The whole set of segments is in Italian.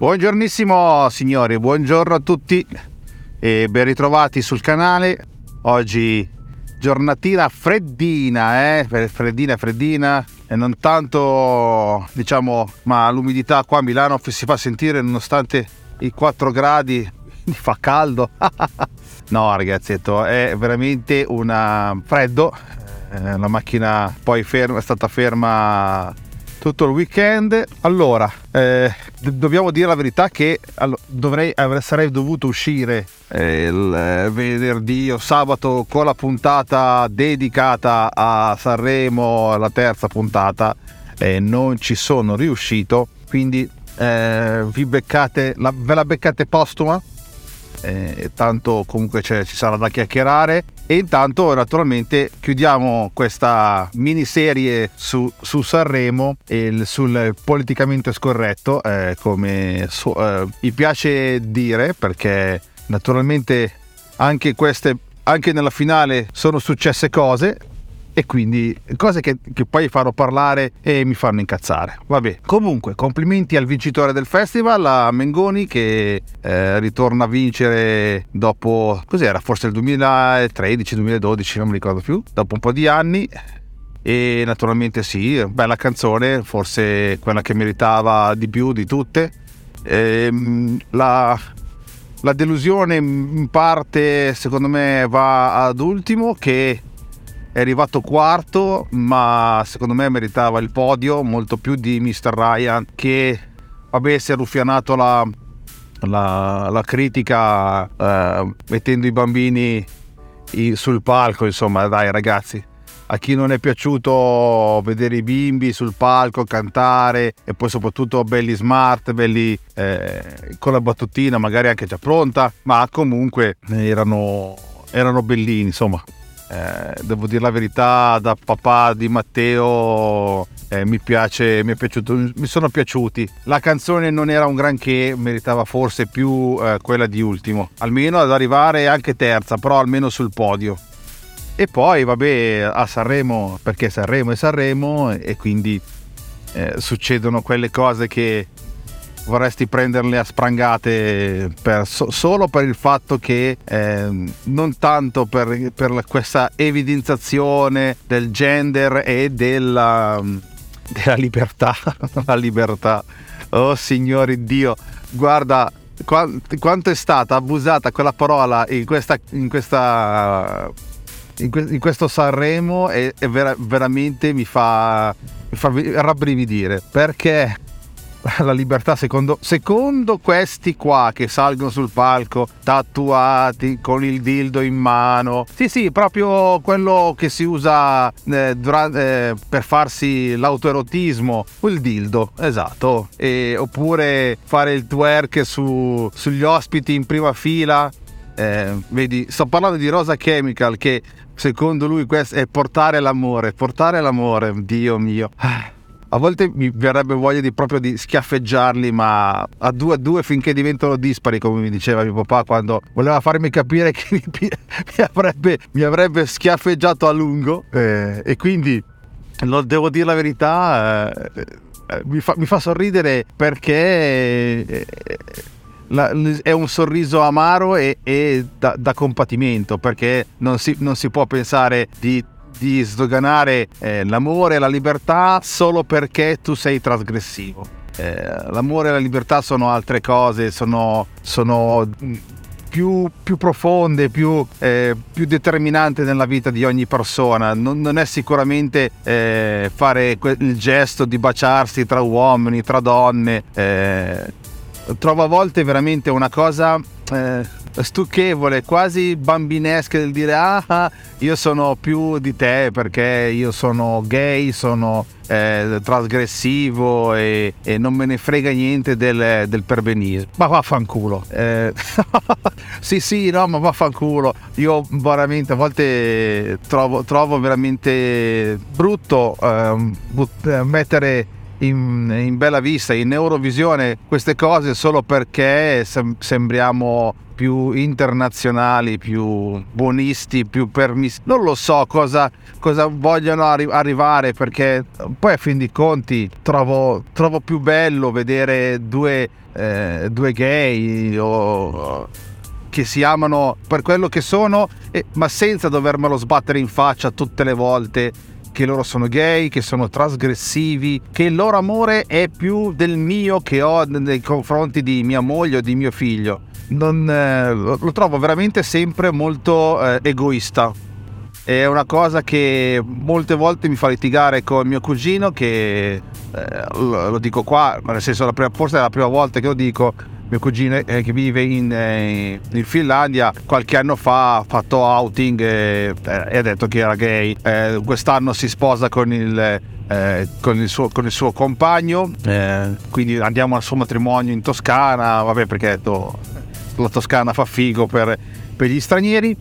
Buongiornissimo signori, buongiorno a tutti e ben ritrovati sul canale. Oggi giornatina freddina, freddina e non tanto diciamo, ma l'umidità qua a Milano si fa sentire nonostante i 4 gradi, fa caldo. No ragazzetto, è veramente un freddo. La macchina poi è stata ferma tutto il weekend. Allora, dobbiamo dire la verità che sarei dovuto uscire il venerdì o sabato con la puntata dedicata a Sanremo, la terza puntata, e non ci sono riuscito, quindi ve la beccate postuma. Tanto comunque ci sarà da chiacchierare, e intanto naturalmente chiudiamo questa miniserie su Sanremo e sul politicamente scorretto, come mi piace dire, perché naturalmente anche nella finale sono successe cose, e quindi cose che poi farò parlare e mi fanno incazzare. Vabbè, comunque complimenti al vincitore del festival, a Mengoni, che ritorna a vincere dopo, cos'era, forse il 2013-2012, non mi ricordo più, dopo un po' di anni. E naturalmente sì, bella canzone, forse quella che meritava di più di tutte. La delusione in parte secondo me va ad Ultimo, che è arrivato quarto, ma secondo me meritava il podio molto più di Mr. Ryan, che vabbè, si è ruffianato la critica mettendo i bambini sul palco. Insomma, dai ragazzi, a chi non è piaciuto vedere i bimbi sul palco cantare, e poi soprattutto belli smart, belli con la battutina magari anche già pronta, ma comunque erano bellini, insomma. Devo dire la verità, da papà di Matteo mi sono piaciuti. La canzone non era un granché, meritava forse più quella di Ultimo, almeno ad arrivare anche terza, però almeno sul podio. E poi vabbè, a Sanremo, perché Sanremo è Sanremo, e quindi succedono quelle cose che vorresti prenderle a sprangate solo per il fatto che non tanto per questa evidenziazione del gender e della libertà. La libertà, oh signori Dio, guarda quanto è stata abusata quella parola in questo Sanremo, e veramente mi fa rabbrividire, perché la libertà secondo questi qua che salgono sul palco tatuati con il dildo in mano, sì, proprio quello che si usa per farsi l'autoerotismo, il dildo, esatto, oppure fare il twerk sugli ospiti in prima fila. Vedi, sto parlando di Rosa Chemical, che secondo lui questo è portare l'amore, Dio mio. A volte mi verrebbe voglia di schiaffeggiarli, ma a due finché diventano dispari, come mi diceva mio papà quando voleva farmi capire che mi avrebbe schiaffeggiato a lungo, e quindi devo dire la verità, mi fa sorridere, perché è un sorriso amaro e da compatimento, perché non si può pensare di sdoganare l'amore e la libertà solo perché tu sei trasgressivo. L'amore e la libertà sono altre cose, sono più profonde, più determinanti nella vita di ogni persona. Non è sicuramente fare il gesto di baciarsi tra uomini, tra donne. Trovo a volte veramente una cosa stucchevole, quasi bambinesca, del dire io sono più di te perché io sono gay, sono trasgressivo e non me ne frega niente del perbenismo. Ma vaffanculo. Sì, no, ma vaffanculo. Io veramente a volte trovo veramente brutto mettere in bella vista, in Eurovisione, queste cose solo perché sembriamo più internazionali, più buonisti, più non lo so cosa vogliono arrivare, perché poi a fin dei conti trovo più bello vedere due gay che si amano per quello che sono, ma senza dovermelo sbattere in faccia tutte le volte che loro sono gay, che sono trasgressivi, che il loro amore è più del mio che ho nei confronti di mia moglie o di mio figlio. Lo trovo veramente sempre molto egoista. È una cosa che molte volte mi fa litigare con mio cugino, che lo dico qua, nel senso forse è la prima volta che lo dico. Mio cugino che vive in Finlandia, qualche anno fa ha fatto outing e ha detto che era gay. Quest'anno si sposa con il suo compagno, quindi andiamo al suo matrimonio in Toscana, vabbè, perché la Toscana fa figo per gli stranieri.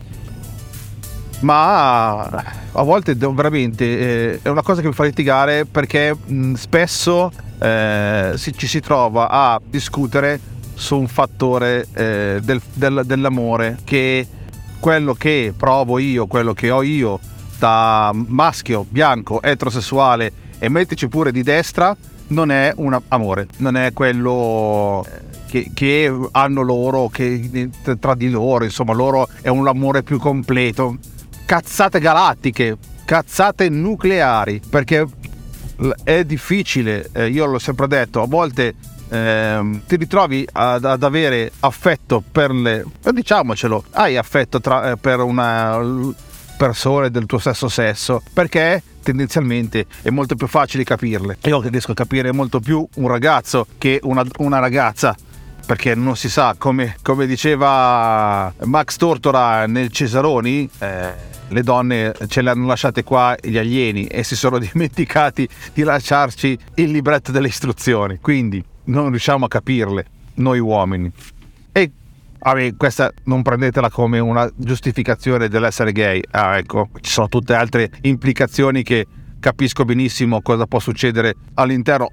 Ma a volte veramente è una cosa che mi fa litigare, perché spesso ci si trova a discutere su un fattore dell'amore, che quello che provo io, quello che ho io da maschio, bianco, eterosessuale, e mettici pure di destra, non è un amore, non è quello che hanno loro, che tra di loro, insomma, loro è un amore più completo. Cazzate galattiche, cazzate nucleari, perché è difficile, io l'ho sempre detto, a volte ti ritrovi ad avere affetto diciamocelo, hai affetto per una persona del tuo stesso sesso, perché tendenzialmente è molto più facile capirle. Io riesco a capire molto più un ragazzo che una ragazza, perché non si sa, come diceva Max Tortora nel Cesaroni, le donne ce le hanno lasciate qua gli alieni e si sono dimenticati di lasciarci il libretto delle istruzioni, quindi non riusciamo a capirle noi uomini. E questa non prendetela come una giustificazione dell'essere gay. Ecco, ci sono tutte altre implicazioni che capisco benissimo cosa può succedere all'interno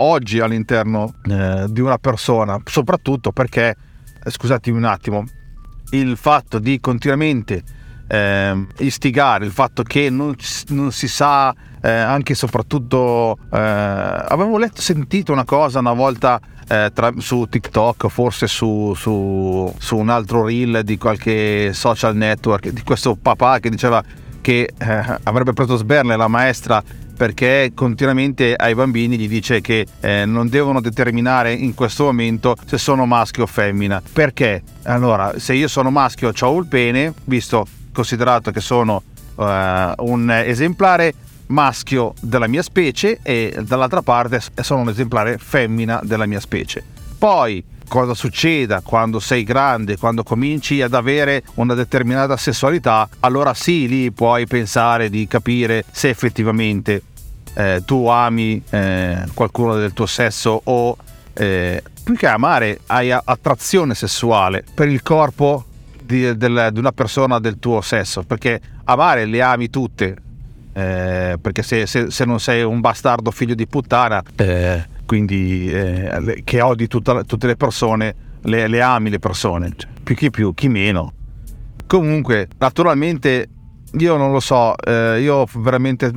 di una persona, soprattutto perché, scusatemi un attimo, il fatto di continuamente istigare, il fatto che non si sa, anche e soprattutto avevo sentito una cosa una volta su TikTok, forse su un altro reel di qualche social network, di questo papà che diceva che avrebbe preso sberle la maestra perché continuamente ai bambini gli dice che non devono determinare in questo momento se sono maschio o femmina. Perché? Allora, se io sono maschio c'ho il pene, considerato che sono un esemplare maschio della mia specie, e dall'altra parte sono un esemplare femmina della mia specie. Poi cosa succeda quando sei grande, quando cominci ad avere una determinata sessualità, allora sì, lì puoi pensare di capire se effettivamente tu ami qualcuno del tuo sesso, o più che amare hai attrazione sessuale per il corpo di una persona del tuo sesso, perché amare le ami tutte, perché se non sei un bastardo figlio di puttana, quindi che odi tutte le persone, le ami le persone, più chi meno. Comunque, naturalmente io non lo so, io veramente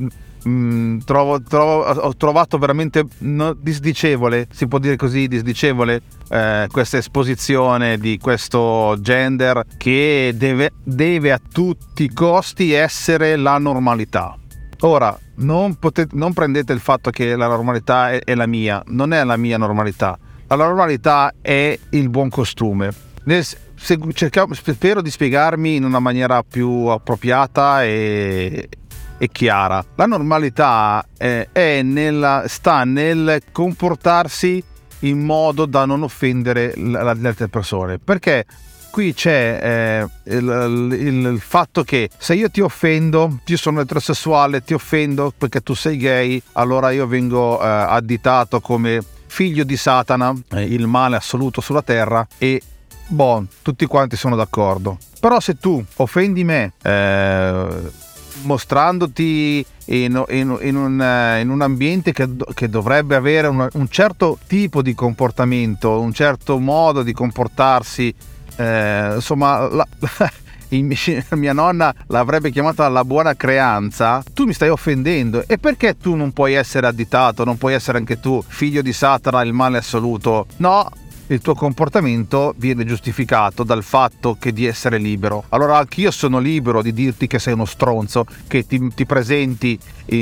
ho trovato veramente disdicevole, si può dire così, disdicevole questa esposizione di questo gender che deve a tutti i costi essere la normalità. Ora, non prendete il fatto che la normalità è la mia, non è la mia normalità. La normalità è il buon costume. Spero di spiegarmi in una maniera più appropriata e chiara. La normalità sta nel comportarsi in modo da non offendere le altre persone, perché qui c'è il fatto che se io ti offendo, io sono eterosessuale, ti offendo perché tu sei gay, allora io vengo additato come figlio di Satana, il male assoluto sulla terra, e tutti quanti sono d'accordo. Però se tu offendi me mostrandoti in un ambiente che dovrebbe avere un certo tipo di comportamento, un certo modo di comportarsi insomma mia nonna l'avrebbe chiamata la buona creanza, tu mi stai offendendo. E perché tu non puoi essere additato, non puoi essere anche tu figlio di Satana, il male assoluto? No, il tuo comportamento viene giustificato dal fatto che di essere libero. Allora anch'io sono libero di dirti che sei uno stronzo, che ti presenti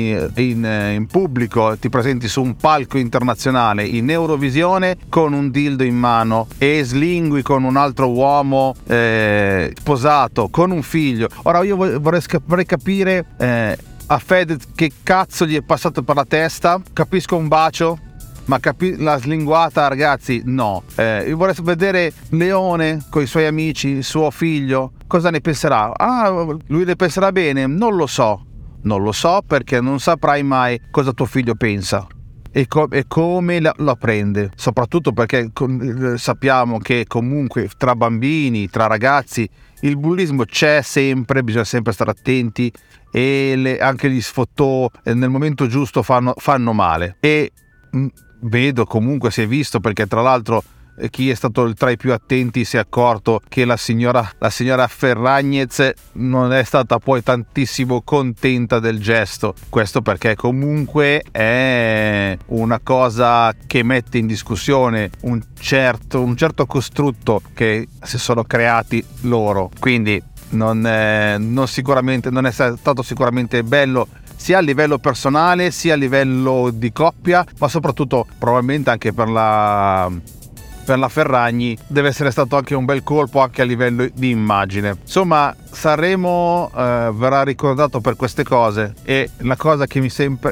in pubblico, ti presenti su un palco internazionale in Eurovisione con un dildo in mano e slingui con un altro uomo sposato, con un figlio. Ora io vorrei capire a Fedez che cazzo gli è passato per la testa. Capisco un bacio, ma la slinguata, ragazzi, no. Io vorrei vedere Leone con i suoi amici, il suo figlio, cosa ne penserà? Lui ne penserà bene? Non lo so perché non saprai mai cosa tuo figlio pensa e come la prende, soprattutto perché sappiamo che comunque tra bambini, tra ragazzi, il bullismo c'è sempre, bisogna sempre stare attenti, e anche gli sfottò nel momento giusto fanno male. E vedo, comunque si è visto, perché tra l'altro chi è stato tra i più attenti si è accorto che la signora Ferragnez non è stata poi tantissimo contenta del gesto. Questo perché comunque è una cosa che mette in discussione un certo costrutto che si sono creati loro, quindi non è stato sicuramente bello, sia a livello personale sia a livello di coppia, ma soprattutto probabilmente anche per la Ferragni deve essere stato anche un bel colpo anche a livello di immagine. Insomma, Sanremo verrà ricordato per queste cose, e la cosa che mi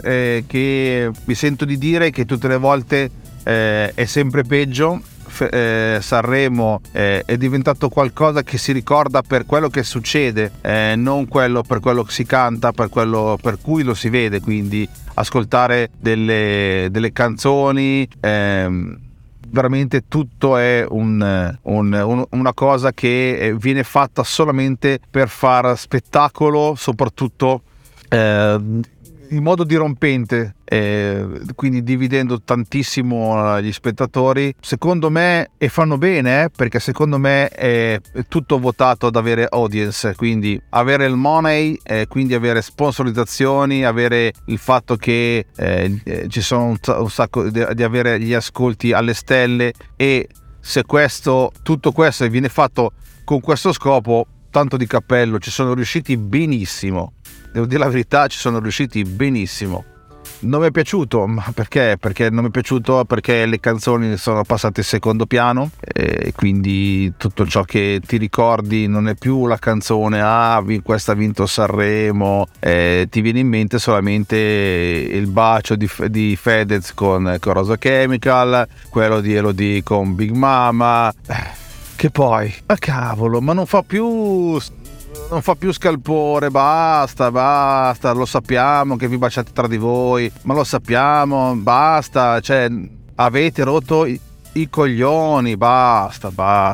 sento di dire è che tutte le volte è sempre peggio. Sanremo è diventato qualcosa che si ricorda per quello che succede, non quello per quello che si canta, per quello per cui lo si vede. Quindi ascoltare delle canzoni, veramente tutto è una cosa che viene fatta solamente per far spettacolo, soprattutto in modo dirompente, quindi dividendo tantissimo gli spettatori, secondo me, e fanno bene, perché secondo me è tutto votato ad avere audience, quindi avere il money, quindi avere sponsorizzazioni, avere il fatto che ci sono un sacco di avere gli ascolti alle stelle. E se tutto questo viene fatto con questo scopo, tanto di cappello, ci sono riusciti benissimo. Devo dire la verità, ci sono riusciti benissimo. Non mi è piaciuto, ma perché? Perché non mi è piaciuto perché le canzoni sono passate in secondo piano, e quindi tutto ciò che ti ricordi non è più la canzone questa ha vinto Sanremo, ti viene in mente solamente il bacio di Fedez con Rosa Chemical, quello di Elodie con Big Mama, che poi, cavolo, ma non fa più scalpore, basta, lo sappiamo che vi baciate tra di voi, ma lo sappiamo, basta, cioè avete rotto i coglioni, basta.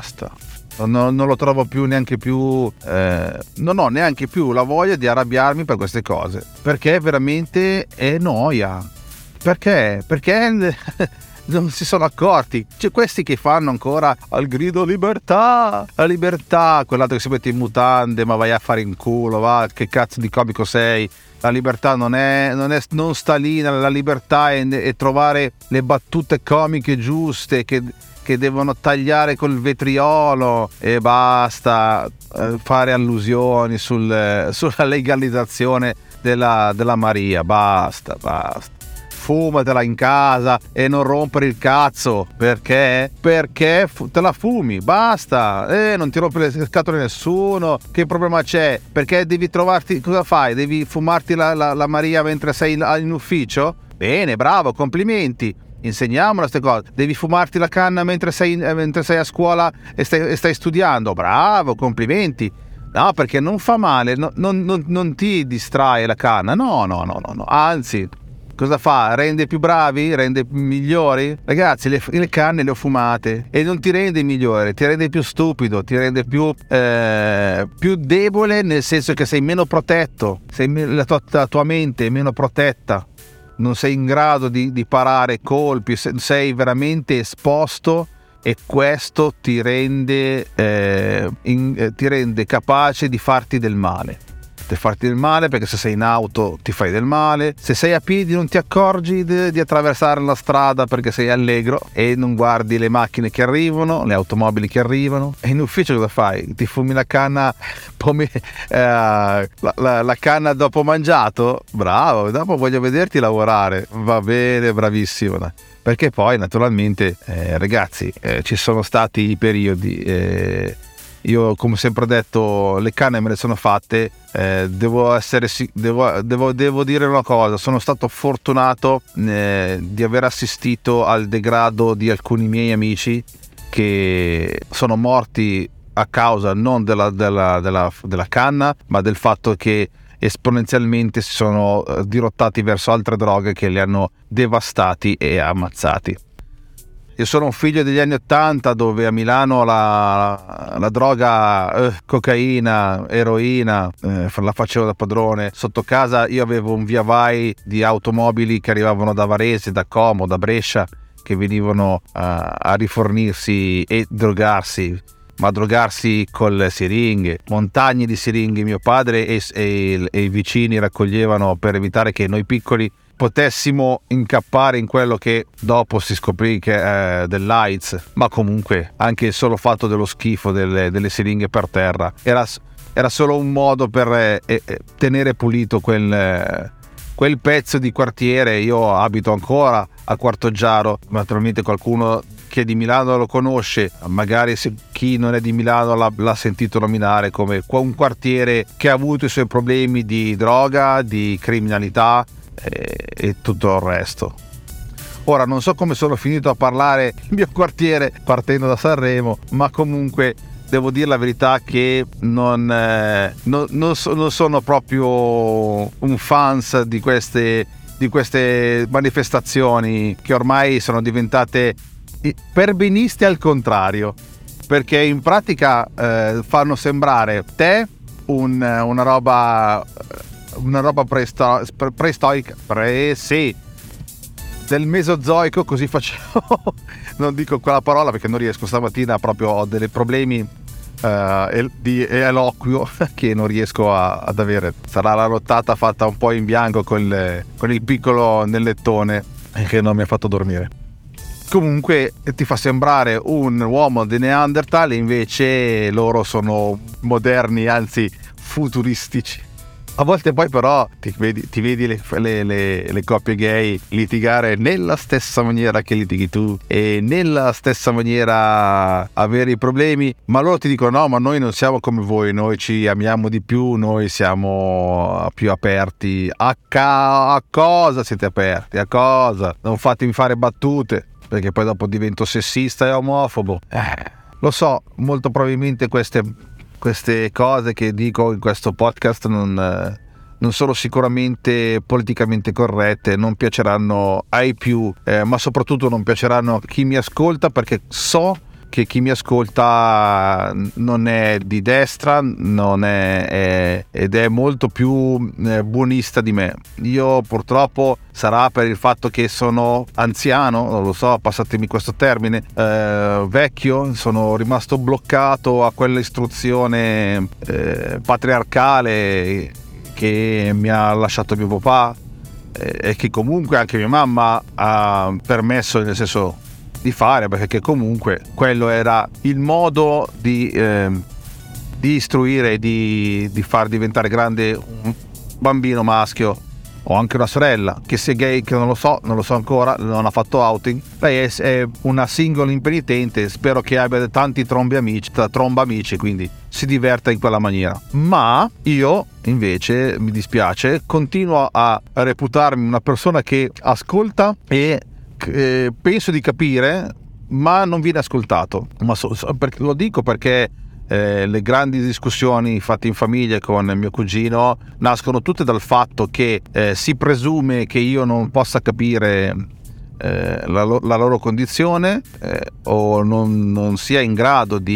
Non lo trovo più neanche più, non ho neanche più la voglia di arrabbiarmi per queste cose, perché veramente è noia. Perché non si sono accorti. C'è questi che fanno ancora al grido libertà, la libertà, quell'altro che si mette in mutande, ma vai a fare in culo, va, che cazzo di comico sei. La libertà non sta lì, la libertà è trovare le battute comiche giuste che devono tagliare col vetriolo, e basta fare allusioni sulla legalizzazione della Maria, basta. Fumatela in casa e non rompere il cazzo, perché te la fumi, basta, non ti rompe le scatole nessuno. Che problema c'è? Perché devi trovarti, cosa fai? Devi fumarti la Maria mentre sei in ufficio? Bene, bravo, complimenti, insegniamola queste cose. Devi fumarti la canna mentre sei a scuola e stai studiando? Bravo, complimenti. No, perché non fa male, non ti distrae la canna, no, anzi, cosa fa? Rende più bravi? Rende migliori? Ragazzi, le canne le ho fumate e non ti rende migliore, ti rende più stupido, ti rende più debole, nel senso che sei meno protetto, la tua mente è meno protetta, non sei in grado di parare colpi, sei veramente esposto e questo ti rende capace di farti del male. Perché se sei in auto ti fai del male, se sei a piedi non ti accorgi di attraversare la strada perché sei allegro e non guardi le macchine che arrivano, le automobili che arrivano, e in ufficio cosa fai? Ti fumi la canna la canna dopo mangiato? Bravo, dopo voglio vederti lavorare. Va bene, bravissimo. Perché poi naturalmente ragazzi, ci sono stati i periodi, io come sempre detto, le canne me le sono fatte, devo dire una cosa: sono stato fortunato di aver assistito al degrado di alcuni miei amici che sono morti a causa non della canna, ma del fatto che esponenzialmente si sono dirottati verso altre droghe che li hanno devastati e ammazzati. Io sono un figlio degli anni '80, dove a Milano la droga, cocaina, eroina, la facevo da padrone. Sotto casa io avevo un via vai di automobili che arrivavano da Varese, da Como, da Brescia, che venivano a rifornirsi e drogarsi, ma drogarsi con le siringhe, montagne di siringhe. Mio padre e i vicini raccoglievano per evitare che noi piccoli potessimo incappare in quello che dopo si scoprì che è dell'AIDS, ma comunque anche il solo fatto dello schifo delle siringhe per terra era solo un modo per tenere pulito quel pezzo di quartiere. Io abito ancora a Quartoggiaro, naturalmente qualcuno che di Milano lo conosce, magari chi non è di Milano l'ha sentito nominare come un quartiere che ha avuto i suoi problemi di droga, di criminalità e tutto il resto. Ora non so come sono finito a parlare del mio quartiere partendo da Sanremo, ma comunque devo dire la verità che non sono proprio un fans di queste manifestazioni che ormai sono diventate perbeniste al contrario, perché in pratica fanno sembrare te una roba preistoica, sì, del Mesozoico, così facevo. Non dico quella parola perché non riesco, stamattina proprio ho dei problemi di eloquio che non riesco ad avere. Sarà la nottata fatta un po' in bianco con il piccolo nel lettone che non mi ha fatto dormire. Comunque ti fa sembrare un uomo di Neanderthal, invece loro sono moderni, anzi futuristici. A volte poi però ti vedi le coppie gay litigare nella stessa maniera che litighi tu e nella stessa maniera avere i problemi, ma loro ti dicono no, ma noi non siamo come voi, noi ci amiamo di più, noi siamo più aperti. A cosa siete aperti? A cosa? Non fatemi fare battute, perché poi dopo divento sessista e omofobo. Lo so, molto probabilmente queste cose che dico in questo podcast non sono sicuramente politicamente corrette, non piaceranno ai più, ma soprattutto non piaceranno a chi mi ascolta, perché so che chi mi ascolta non è di destra, non è ed è molto più buonista di me. Io purtroppo, sarà per il fatto che sono anziano, non lo so, passatemi questo termine, vecchio, sono rimasto bloccato a quella istruzione patriarcale che mi ha lasciato mio papà e che comunque anche mia mamma ha permesso, nel senso, di fare, perché comunque quello era il modo di istruire e di far diventare grande un bambino maschio. Ho anche una sorella che sia gay, che non lo so ancora, non ha fatto outing. Lei è una single impenitente, spero che abbia tanti tromba amici, quindi si diverta in quella maniera. Ma io invece, mi dispiace, continuo a reputarmi una persona che ascolta e penso di capire, ma non viene ascoltato. Lo dico perché le grandi discussioni fatte in famiglia con mio cugino nascono tutte dal fatto che si presume che io non possa capire la loro condizione o non sia in grado di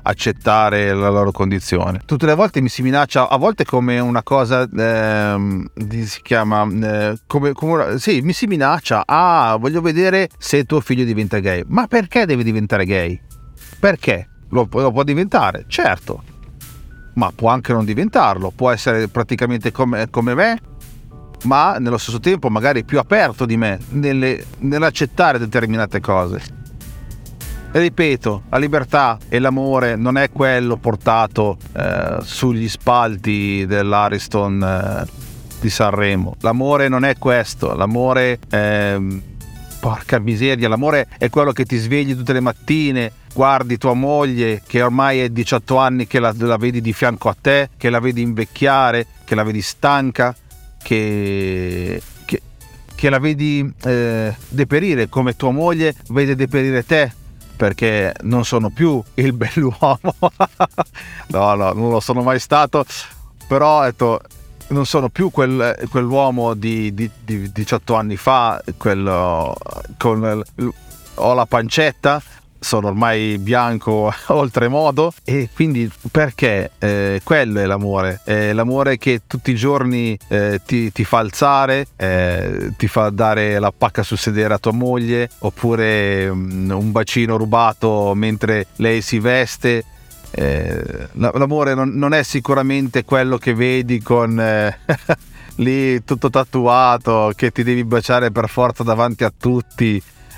accettare la loro condizione. Tutte le volte mi si minaccia, a volte come una cosa si chiama mi si minaccia: voglio vedere se tuo figlio diventa gay. Ma perché deve diventare gay? Perché? Lo può diventare, certo, ma può anche non diventarlo, può essere praticamente come me, ma nello stesso tempo magari più aperto di me nell'accettare determinate cose. E ripeto, la libertà e l'amore non è quello portato sugli spalti dell'Ariston di Sanremo. L'amore non è questo. L'amore, porca miseria, l'amore è quello che ti svegli tutte le mattine, guardi tua moglie che ormai è 18 anni che la vedi di fianco a te, che la vedi invecchiare, che la vedi stanca, che la vedi deperire, come tua moglie vede deperire te, perché non sono più il bell'uomo. no, non lo sono mai stato, però non sono più quell'uomo di 18 anni fa, quello ho la pancetta, sono ormai bianco oltremodo, e quindi perché quello è l'amore che tutti i giorni ti fa alzare, ti fa dare la pacca sul sedere a tua moglie, oppure un bacino rubato mentre lei si veste. L'amore non è sicuramente quello che vedi con lì tutto tatuato, che ti devi baciare per forza davanti a tutti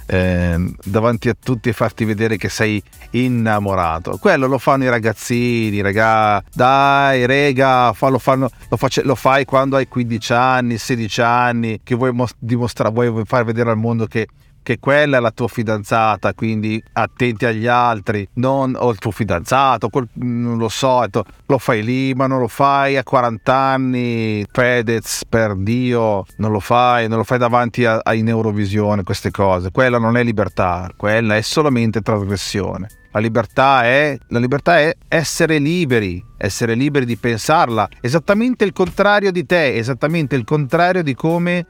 e farti vedere che sei innamorato. Quello lo fanno i ragazzini, dai rega, lo fai quando hai 15 anni, 16 anni, che vuoi far vedere al mondo che quella è la tua fidanzata, quindi attenti agli altri, o il tuo fidanzato, non lo so, lo fai lì, ma non lo fai a 40 anni, Fedez, per Dio, non lo fai davanti ai Neurovisione, queste cose. Quella non è libertà, quella è solamente trasgressione. La libertà è essere liberi di pensarla, esattamente il contrario di te, esattamente il contrario di come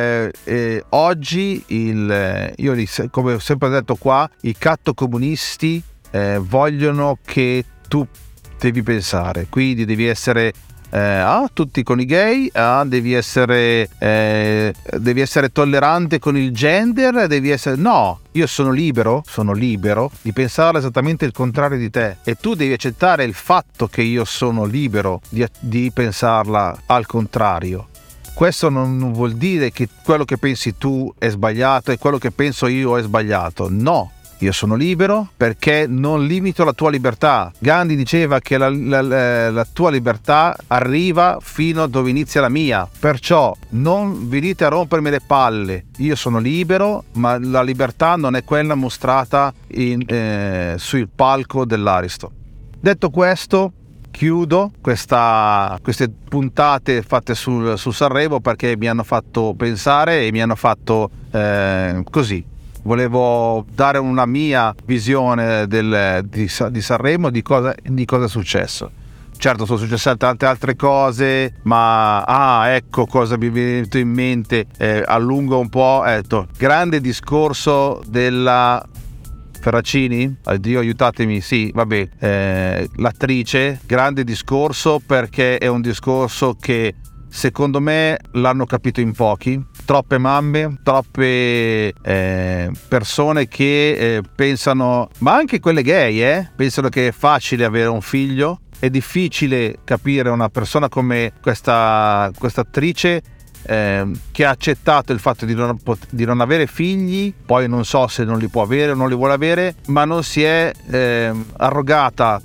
oggi come ho sempre detto qua, i cattocomunisti vogliono che tu devi pensare, quindi devi essere tutti con i gay, devi essere tollerante con il gender, no, io sono libero di pensare esattamente il contrario di te, e tu devi accettare il fatto che io sono libero di pensarla al contrario. Questo non vuol dire che quello che pensi tu è sbagliato e quello che penso io è sbagliato. No, io sono libero perché non limito la tua libertà. Gandhi diceva che la tua libertà arriva fino a dove inizia la mia. Perciò non venite a rompermi le palle. Io sono libero, ma la libertà non è quella mostrata sul palco dell'Ariston. Detto questo, chiudo queste puntate fatte su Sanremo, perché mi hanno fatto pensare e mi hanno fatto così. Volevo dare una mia visione di Sanremo, di cosa è successo. Certo, sono successe tante altre cose, ma ecco cosa mi è venuto in mente. Allungo un po'. Grande discorso della Ferracini, Dio aiutatemi, sì, vabbè, l'attrice, grande discorso, perché è un discorso che secondo me l'hanno capito in pochi. Troppe mamme, troppe persone che pensano, ma anche quelle gay, pensano che è facile avere un figlio. È difficile capire una persona come questa attrice che ha accettato il fatto di non avere figli, poi non so se non li può avere o non li vuole avere, ma non si è arrogata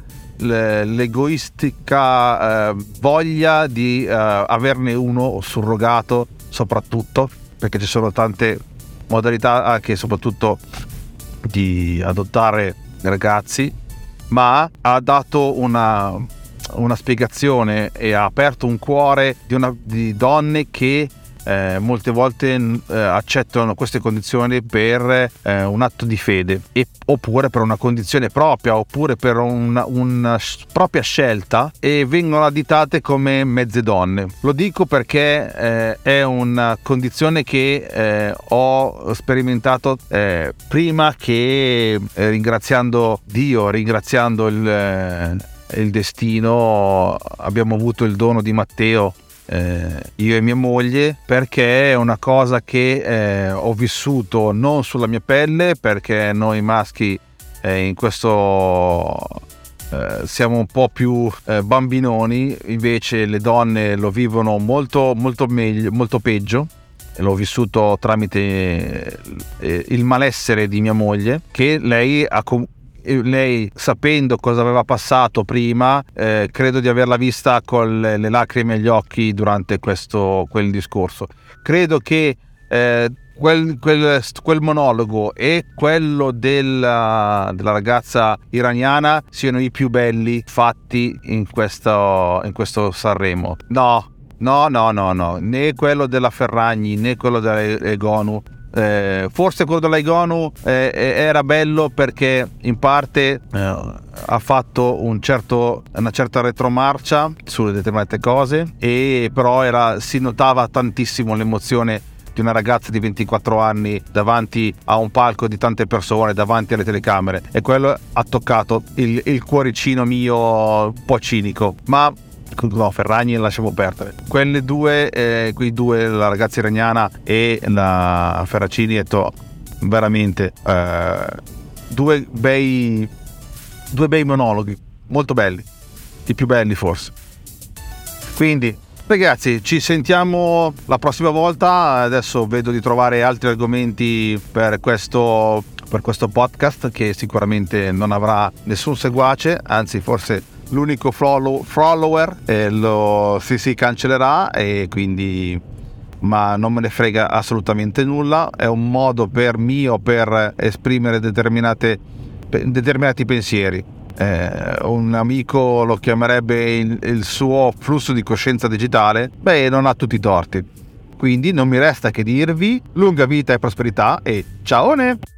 l'egoistica voglia di averne uno surrogato, soprattutto perché ci sono tante modalità anche soprattutto di adottare ragazzi, ma ha dato una spiegazione e ha aperto un cuore di donne che molte volte accettano queste condizioni per un atto di fede, oppure per una condizione propria, oppure per una propria scelta, e vengono additate come mezze donne. Lo dico perché è una condizione che ho sperimentato prima che, ringraziando Dio, ringraziando il destino, abbiamo avuto il dono di Matteo, io e mia moglie, perché è una cosa che ho vissuto non sulla mia pelle, perché noi maschi in questo siamo un po' più bambinoni, invece le donne lo vivono molto molto meglio, molto peggio. L'ho vissuto tramite il malessere di mia moglie, che lei sapendo cosa aveva passato prima, credo di averla vista con le lacrime agli occhi durante quel discorso. Credo che quel monologo e quello della ragazza iraniana siano i più belli fatti in questo Sanremo. No, né quello della Ferragni né quello dell'Egonu. Forse quello dell'Egonu era bello perché in parte ha fatto una certa retromarcia su determinate cose, e però si notava tantissimo l'emozione di una ragazza di 24 anni davanti a un palco di tante persone, davanti alle telecamere, e quello ha toccato il cuoricino mio un po' cinico. Ma no, Ferragni lasciamo perdere. Quei due, la ragazza iraniana e la Ferracini, veramente due bei monologhi, molto belli, i più belli forse. Quindi ragazzi, ci sentiamo la prossima volta. Adesso vedo di trovare altri argomenti per questo podcast, che sicuramente non avrà nessun seguace, anzi forse l'unico follower si cancellerà, e quindi, ma non me ne frega assolutamente nulla. È un modo per esprimere determinati pensieri. Un amico lo chiamerebbe il suo flusso di coscienza digitale. Non ha tutti i torti. Quindi non mi resta che dirvi lunga vita e prosperità, e ciao!